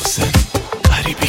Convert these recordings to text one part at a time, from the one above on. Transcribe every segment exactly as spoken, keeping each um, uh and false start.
محسن غریبی.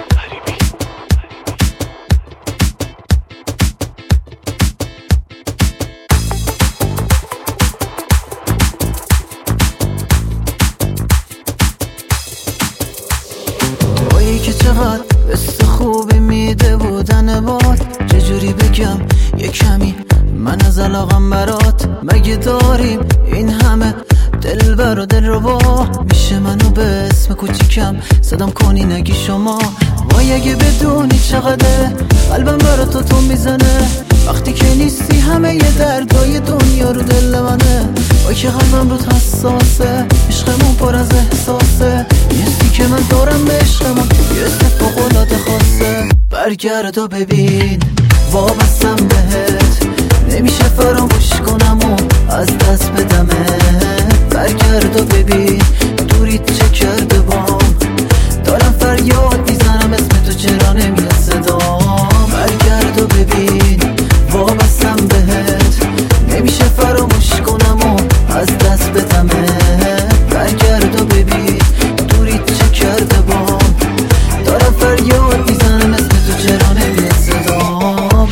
تویی که چقدر قصه خوبی میده بودن باد، چجوری بگم یه کمی من از علاقم برات. مگه داریم این همه دلبر و دلربا؟ میشه منو به اسم کوچیکم صدام کنی نگی شما؟ وای اگه بدونی چقدر قلبم برا تو تو میزنه وقتی که نیستی. همه یه دردای دنیا رو دل منه. وای که قلبم رو حساسه، عشقمون پر از احساسه. نیستی که من دارم به عشقمون یه اتفاق العاده خاصه. برگرد و ببین وابستم بهت، نمیشه فراموش کنم و از دست بدمت. برگرد و ببین دوریت چه کرده بام، دارم فریاد میزنم اسم تو چرا نمیاد صدام. برگرد و ببین وابستم بهت، نمیشه فراموش کنم و از دست بدمت. برگرد و ببین دوریت چه کرده بام، دارم فریاد میزنم اسم تو چرا نمیاد صدام.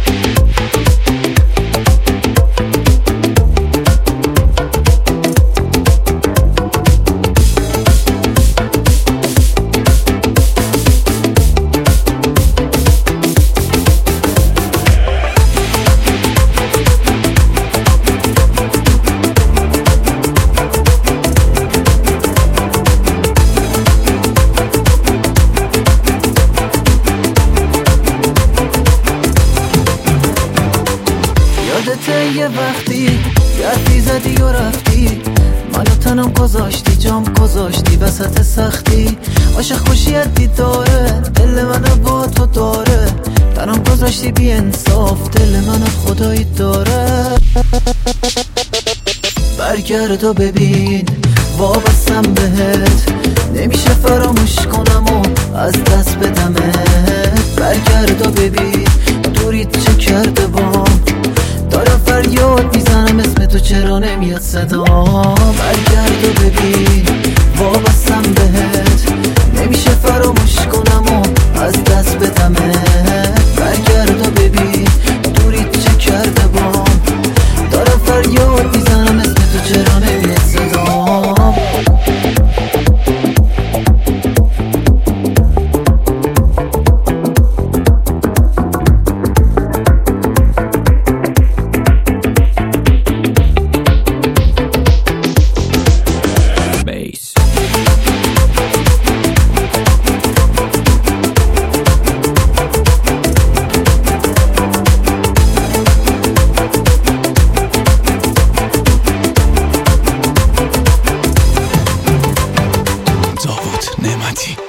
یادته یه وقتی گردی زدی و رفتی، منو تنم گذاشتی جام گذاشتی وسط سختی. عاشق خوشیت دیداره دل منو با تو داره، تنم گذاشتی بی انصاف دل منو خدایی داره. برگرد و ببین وابستم بهت، نمیشه فراموش کنم و از دست بدمت. برگرد و ببین دوریت چه کرده بام، دارم فریاد میزنم اسم تو چرا نمیاد صدام. برگرد و ببین وابستم بهت، نمیشه فراموش کنم و از دست بدمت. برگرد و ببین دوریت چه کرده بام، دارم فریاد میزنم اسم تو چرا نمیاد صدام. نعمتی.